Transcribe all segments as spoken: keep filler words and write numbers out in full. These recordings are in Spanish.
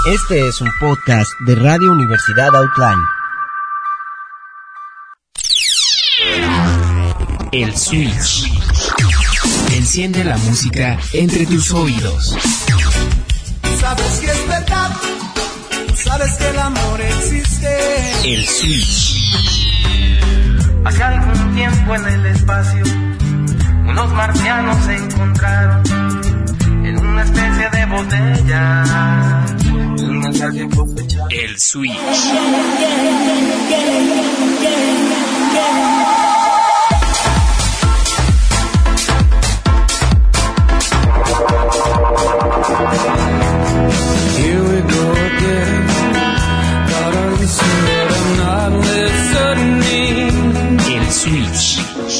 Este es un podcast de Radio Universidad Outline. El Switch. Enciende la música entre tus oídos. Sabes que es verdad, sabes que el amor existe. El Switch. Hace algún tiempo en el espacio, unos marcianos se encontraron en una especie de botella. Un mensaje cosechado. El Switch. Here we go again. Thought I'd listen, but I'm not listening. El Switch.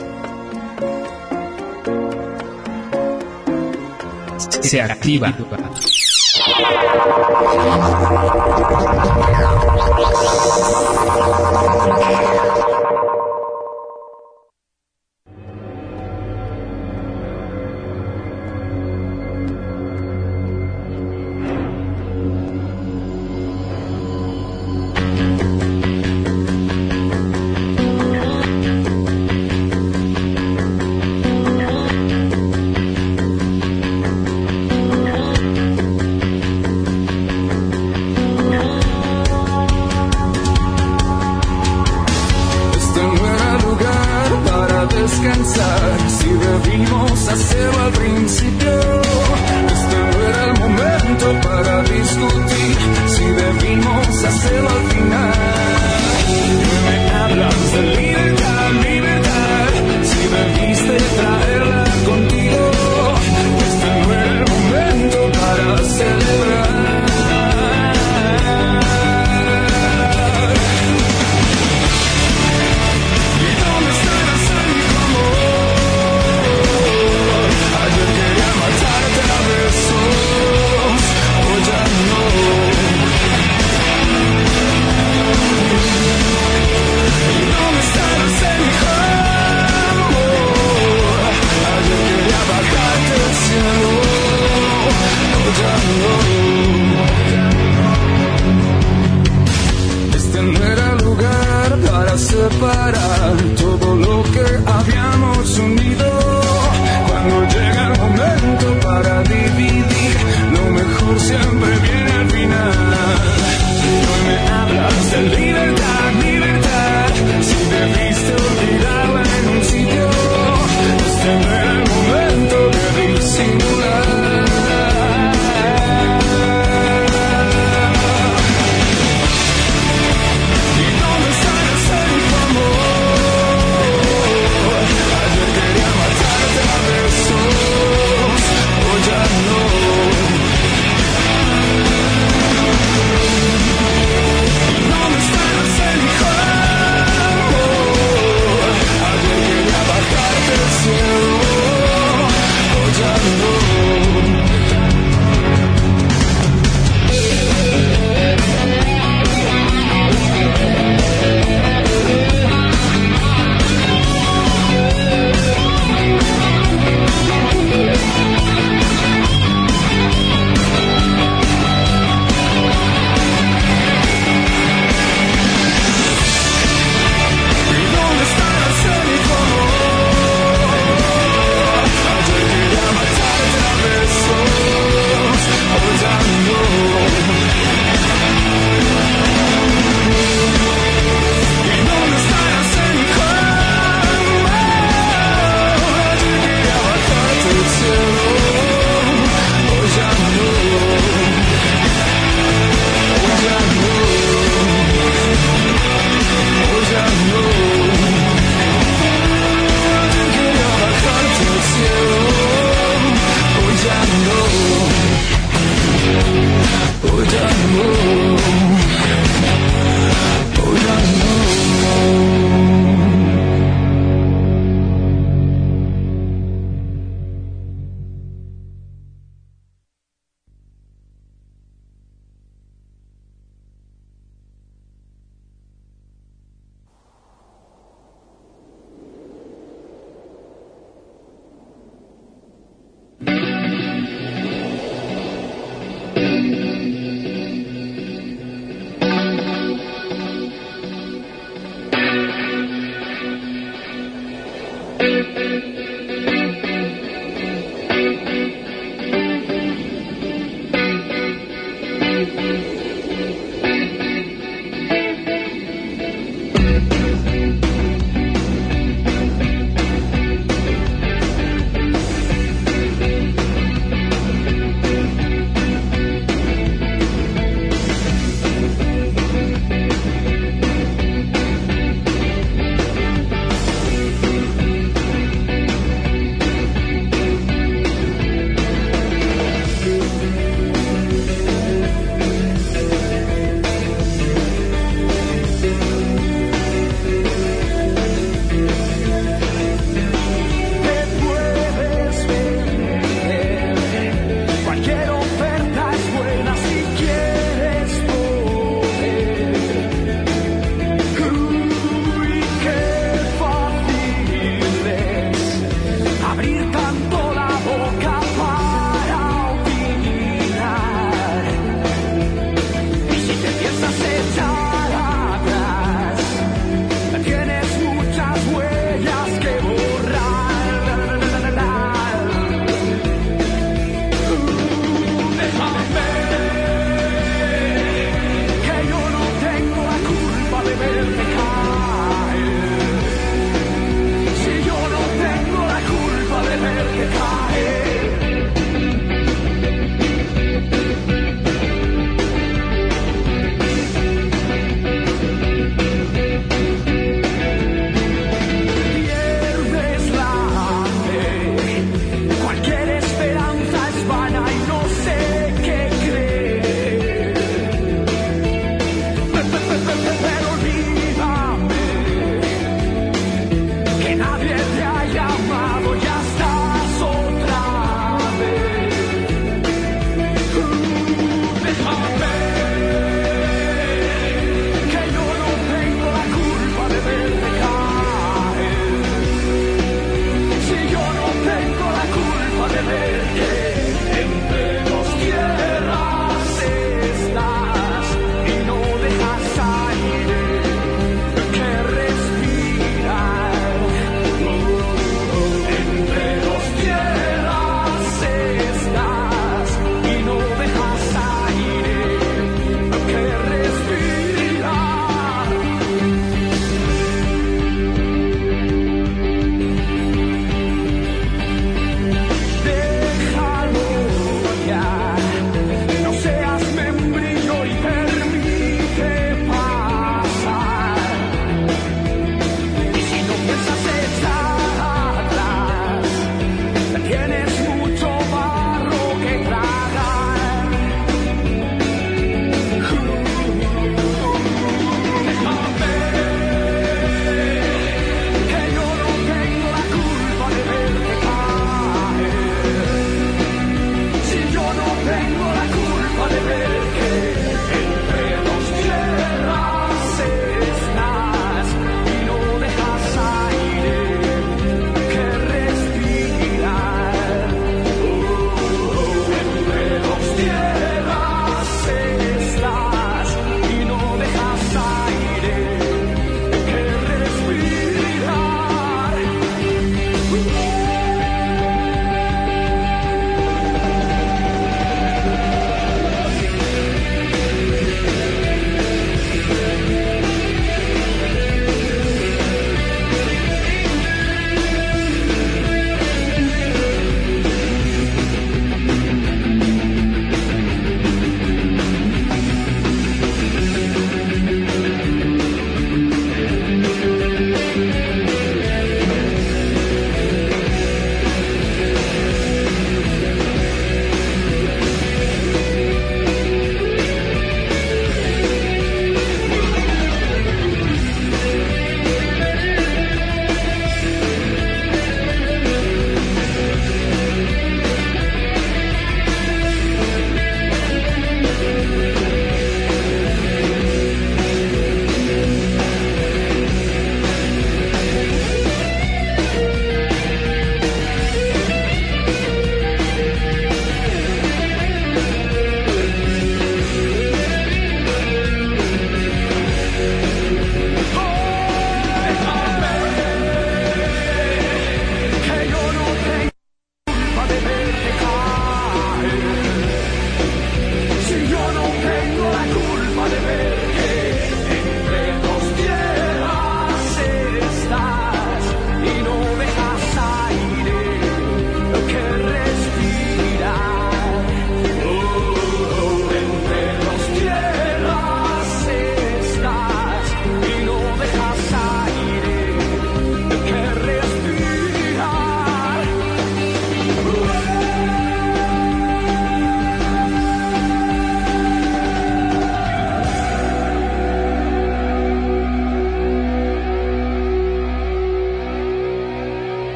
Se activa.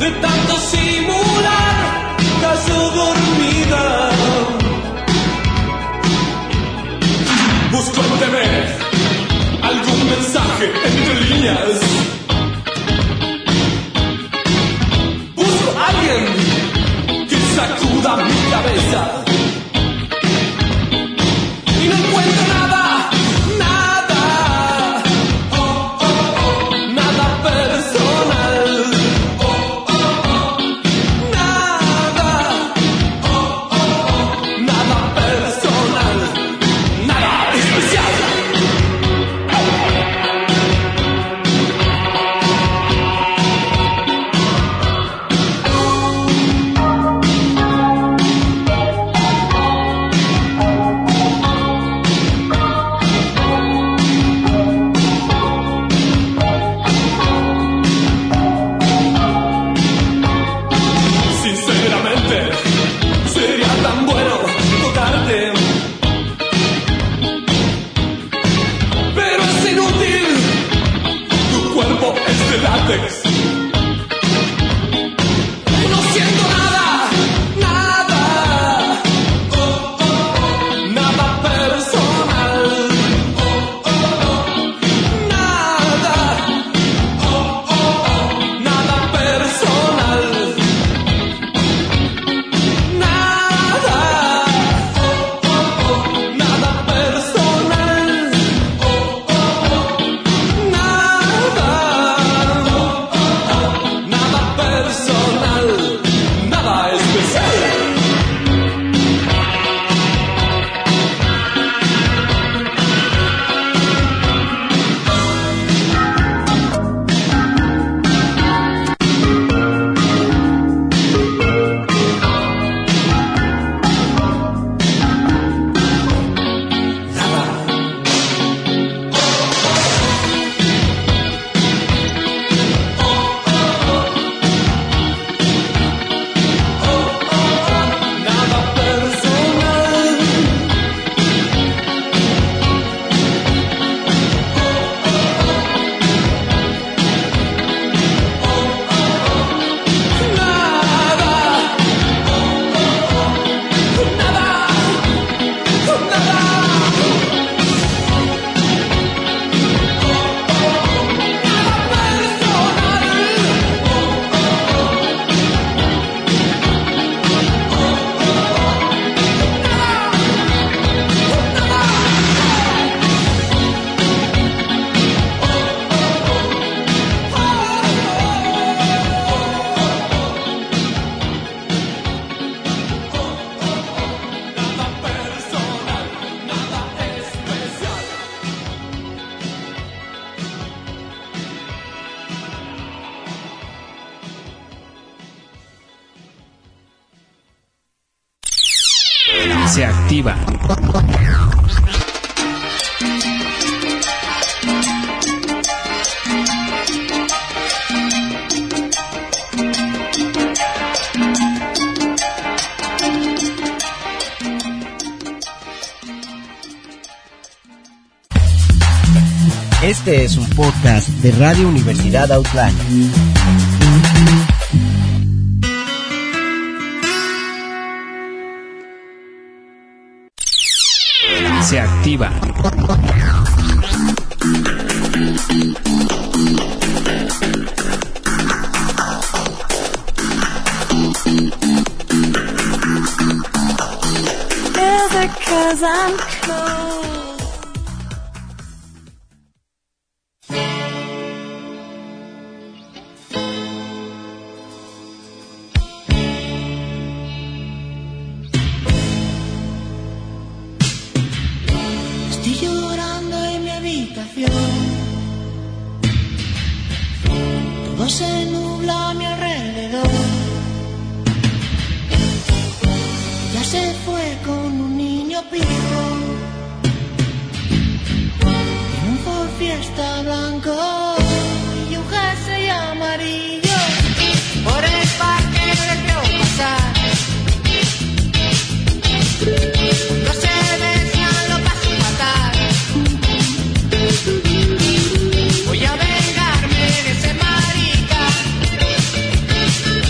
de tanto simular, cayó dormida. Busco en T V algún mensaje entre líneas. Busco a alguien que sacuda mi cabeza. Y no encuentro nada, nada, oh, oh, oh, nada personal, oh, oh, oh, nada, oh, oh, oh, nada personal, nada especial. No siento nada, nada, oh, oh, oh, nada personal, oh, oh, oh, nada, oh, oh, oh, nada personal, nada, oh, oh, oh, nada personal, oh, oh, oh, nada. Nada personal, nada especial. Se activa. Este es un podcast de Radio Universidad Outland. Se activa. Is it 'cause I'm cold? Estoy llorando en mi habitación. Todo se nubla a mi alrededor. Ya se fue con un niño pijo en un Ford Fiesta blanco y un jersey amarillo. Por el parque le vio pasar. No se decían lo paso matar. Voy a vengarme de ese marica.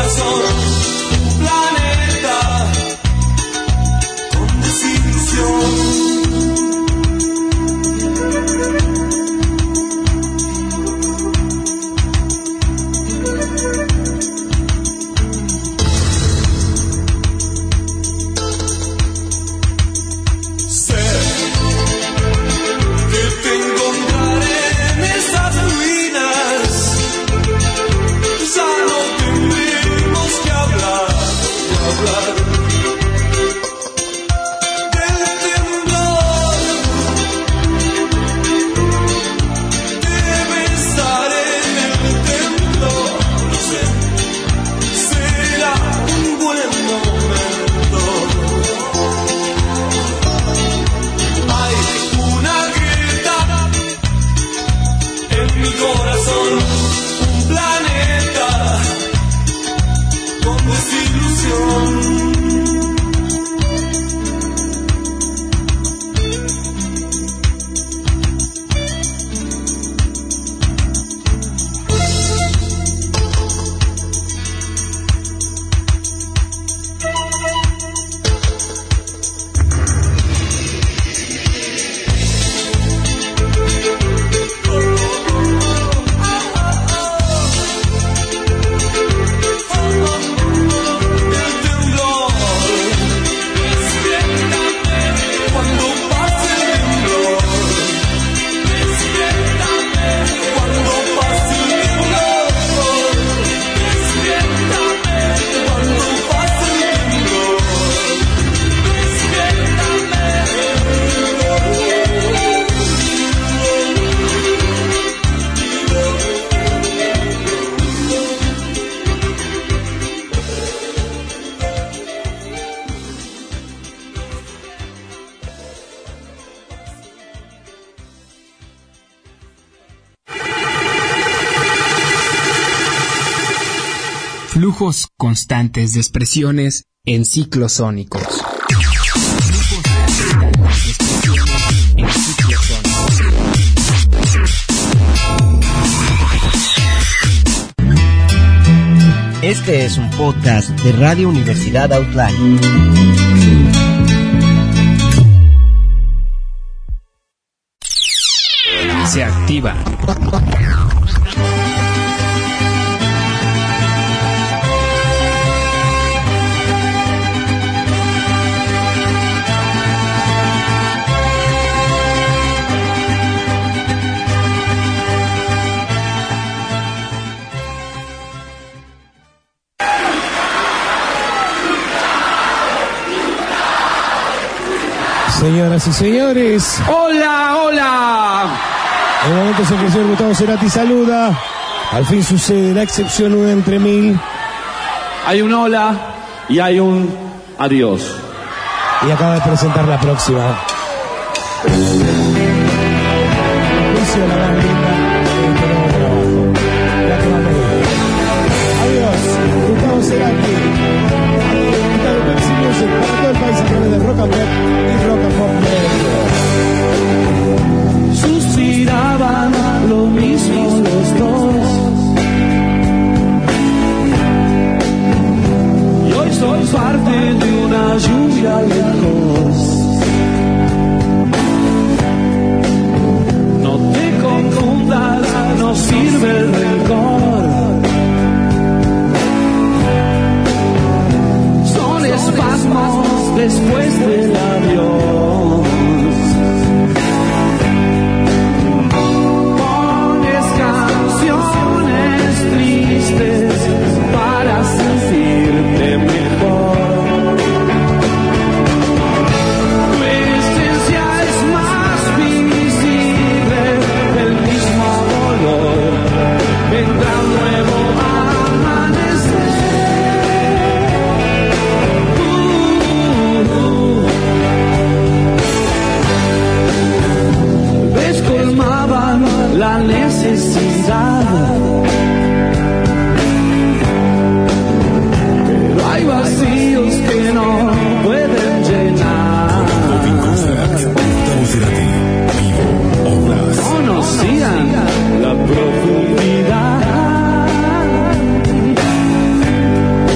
corazón, un planeta con desilusión. Flujos constantes de expresiones en ciclos sónicos. En ciclos sónicos. Este es un podcast de Radio Universidad Outline. Se activa. Señoras y señores, ¡hola, hola! En momentos en que el señor Gustavo Cerati saluda, al fin sucede la excepción una entre mil. Hay un hola y hay un adiós. Y acaba de presentar la próxima. La bandita, la que va a pedir. Adiós, Gustavo Cerati. Para todo el país a través de Rock and Pop y Rock and Pop Radio. Suspiraban lo mismo los dos, y hoy soy parte de una lluvia lejos. No te confundas, no sirve el rencor. Son espasmos después del adiós. Pones canciones tristes para sentirte mejor. Tu esencia es más visible del mismo dolor. Vendrá un nuevo amanecer. Descolmaban la necesidad, pero hay vacíos que no pueden llenar. Conocían la profundidad.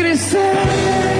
crecer.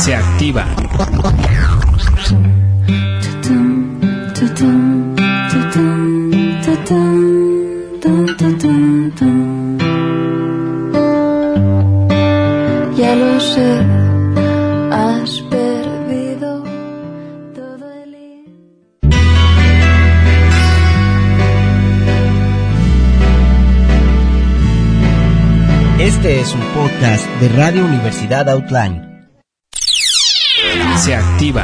se activa. Ya lo sé, has perdido todo el hilo. Este es un podcast de Radio Universidad Outline. Se activa.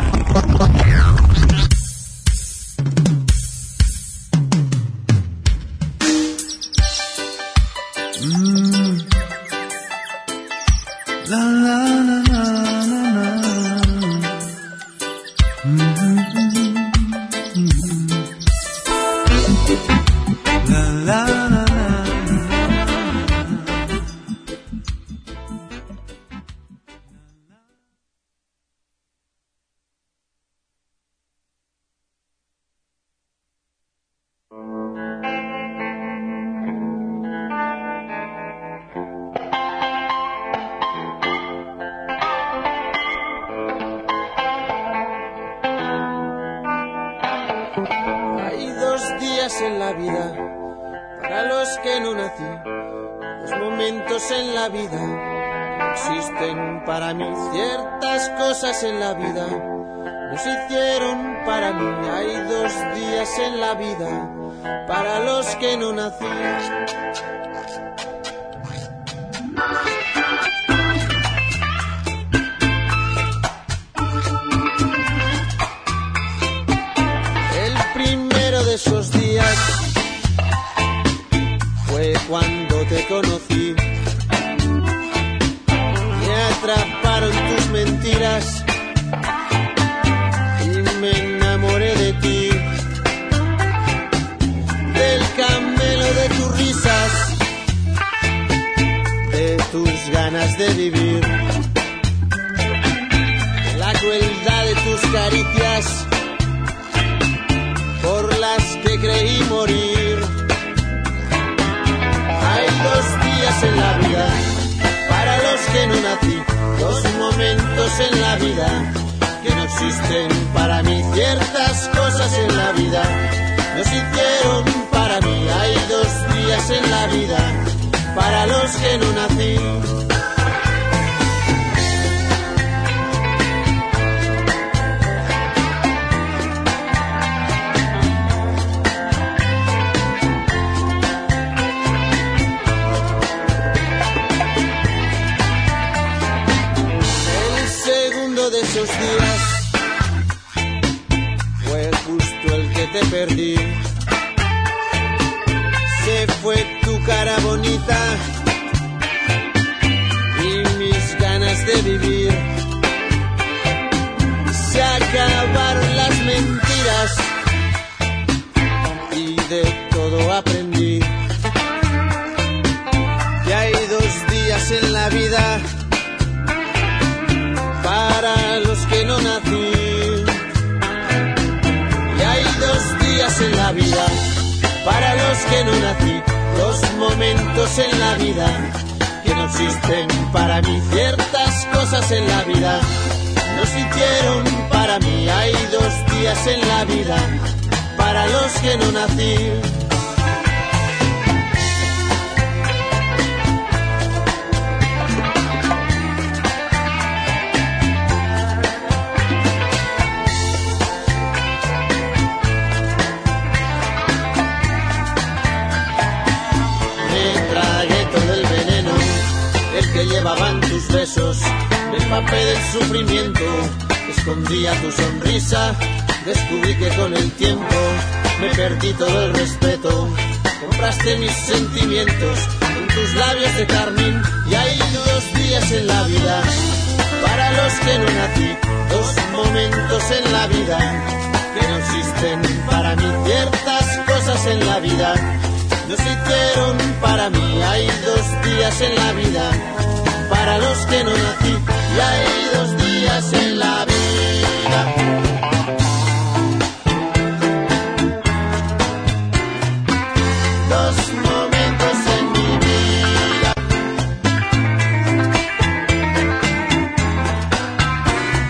En la vida, para los que no nací, los momentos en la vida no existen para mí, ciertas cosas en la vida no se hicieron para mí, hay dos días en la vida para los que no nací. Esos días fue cuando te conocí, me atraparon tus mentiras y me enamoré de ti, del camelo de tus risas, de tus ganas de vivir, de la crueldad de tus caricias, por las que creí morir. Hay dos días en la vida para los que no nací, dos momentos en la vida que no existen para mí, ciertas cosas en la vida no se hicieron para mí. Hay dos días en la vida para los que no nací. Esos días fue justo el que te perdí, se fue tu cara bonita y mis ganas de vivir, se acabaron las mentiras y de todo aprendí, que hay dos días en la vida para los que no nací, y hay dos días en la vida para los que no nací, dos momentos en la vida que no existen para mí, ciertas cosas en la vida no se hicieron para mí. Hay dos días en la vida para los que no nací. Llevaban tus besos, del papel del sufrimiento, escondía tu sonrisa, descubrí que con el tiempo me perdí todo el respeto, compraste mis sentimientos con tus labios de carmín, y hay dos días en la vida para los que no nací, dos momentos en la vida que no existen para mí, ciertas cosas en la vida no se hicieron para mí. Hay dos días en la vida para los que no nací, y hay dos días en la vida. Dos momentos en mi vida.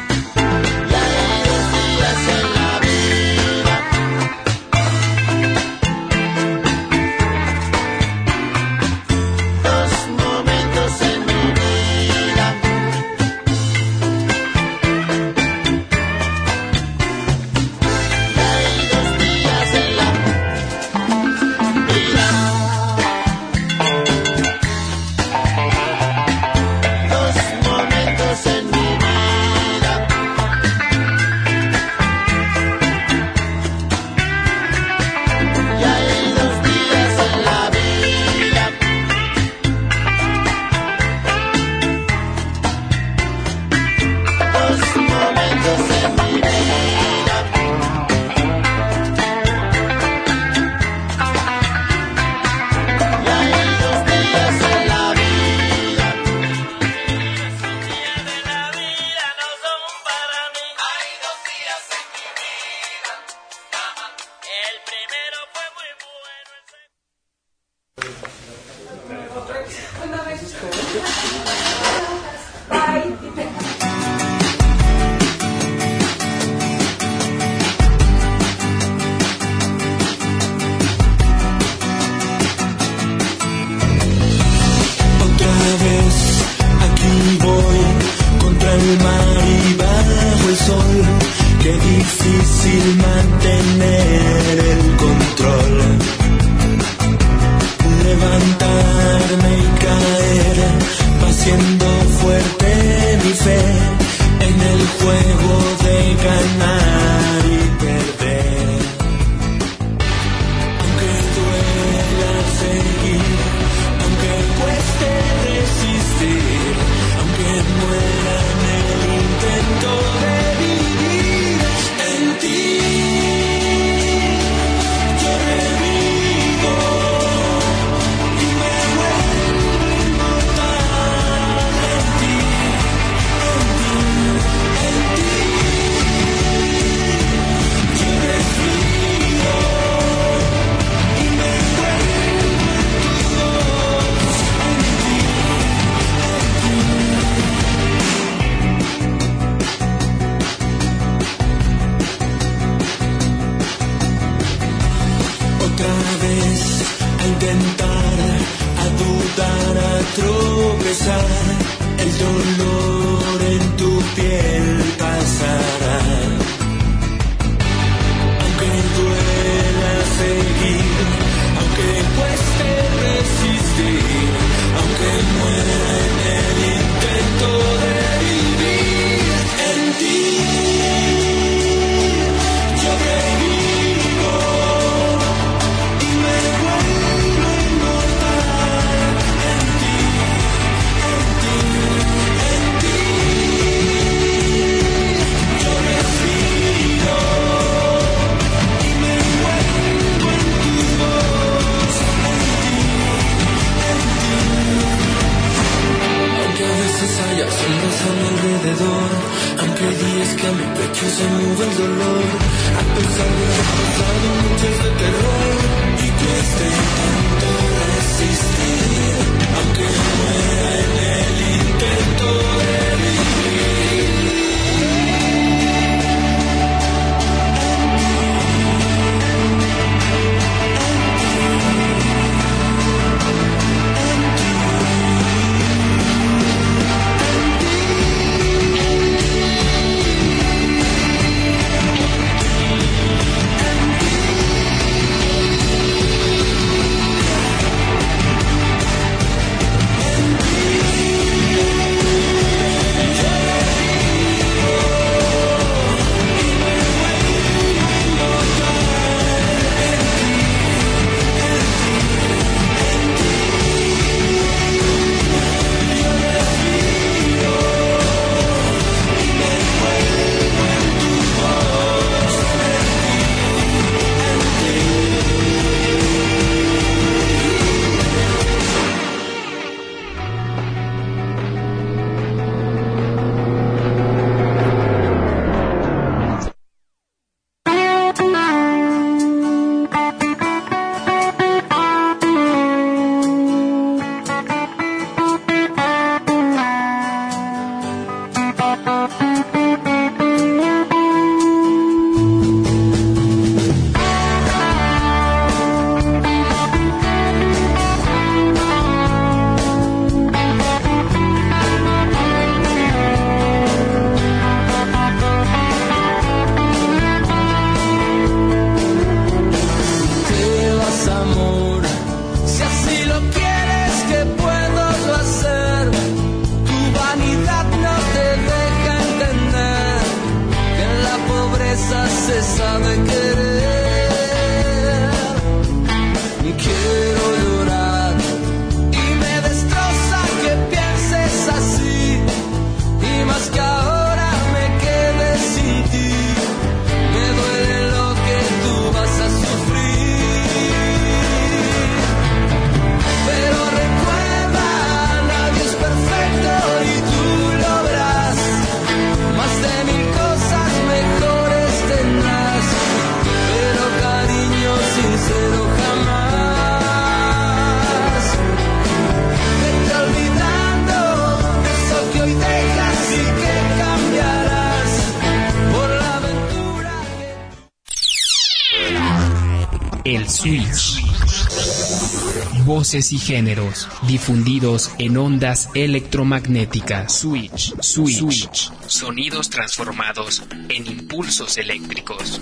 El switch. Voces y géneros difundidos en ondas electromagnéticas. Switch, switch, switch. Sonidos transformados en impulsos eléctricos.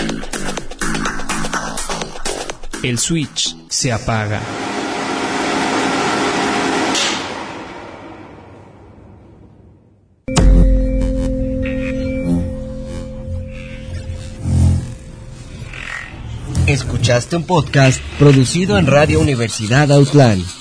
El switch se apaga. Escuchaste un podcast producido en Radio Universidad Autlán.